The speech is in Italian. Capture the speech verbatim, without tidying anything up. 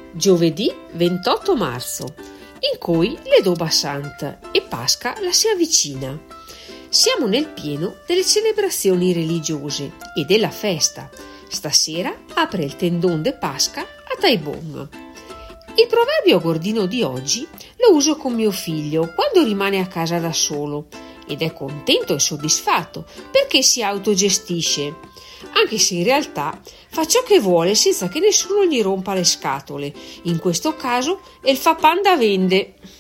Giovedì ventotto marzo, in cui le Doba Sant e Pasqua la si avvicina. Siamo nel pieno delle celebrazioni religiose e della festa. Stasera apre il tendon de Pasqua a Taibong. Il proverbio gordino di oggi lo uso con mio figlio quando rimane a casa da solo ed è contento e soddisfatto perché si autogestisce, anche se in realtà fa ciò che vuole senza che nessuno gli rompa le scatole. In questo caso il fa pan da vende.